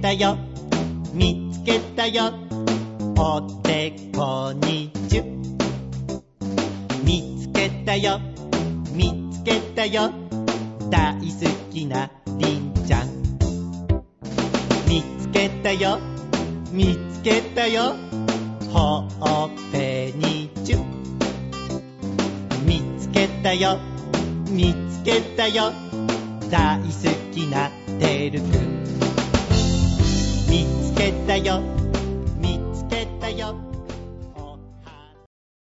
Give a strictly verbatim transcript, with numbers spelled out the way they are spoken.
たよ見つけたよおでこにチュ見つけたよ見つけたよ大好きなりんちゃん見つけたよ見つけたよほっぺにチュ見つけたよ見つけたよ大好きなてるくん見つけたよ見つけたよ